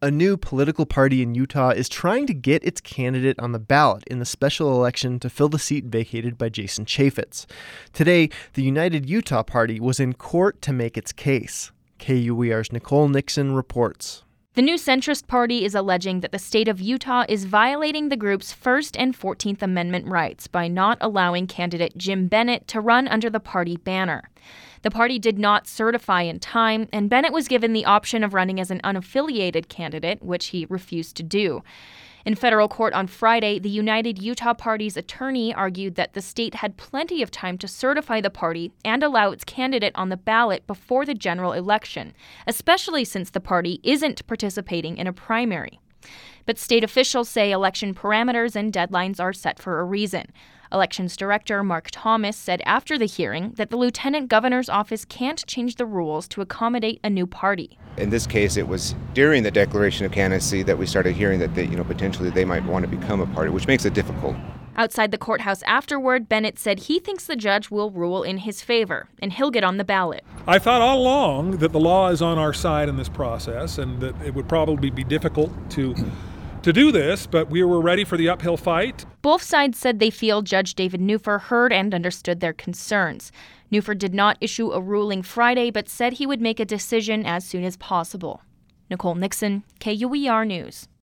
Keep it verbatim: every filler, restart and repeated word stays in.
A new political party in Utah is trying to get its candidate on the ballot in the special election to fill the seat vacated by Jason Chaffetz. Today, the United Utah Party was in court to make its case. K U E R's Nicole Nixon reports. The new centrist party is alleging that the state of Utah is violating the group's First and fourteenth Amendment rights by not allowing candidate Jim Bennett to run under the party banner. The party did not certify in time, and Bennett was given the option of running as an unaffiliated candidate, which he refused to do. In federal court on Friday, the United Utah Party's attorney argued that the state had plenty of time to certify the party and allow its candidate on the ballot before the general election, especially since the party isn't participating in a primary. But state officials say election parameters and deadlines are set for a reason. Elections Director Mark Thomas said after the hearing that the Lieutenant Governor's office can't change the rules to accommodate a new party. In this case, it was during the declaration of candidacy that we started hearing that they, you know, potentially they might want to become a party, which makes it difficult. Outside the courthouse afterward, Bennett said he thinks the judge will rule in his favor, and he'll get on the ballot. I thought all along that the law is on our side in this process, and that it would probably be difficult to to do this, but we were ready for the uphill fight. Both sides said they feel Judge David Neufer heard and understood their concerns. Neufer did not issue a ruling Friday, but said he would make a decision as soon as possible. Nicole Nixon, K U E R News.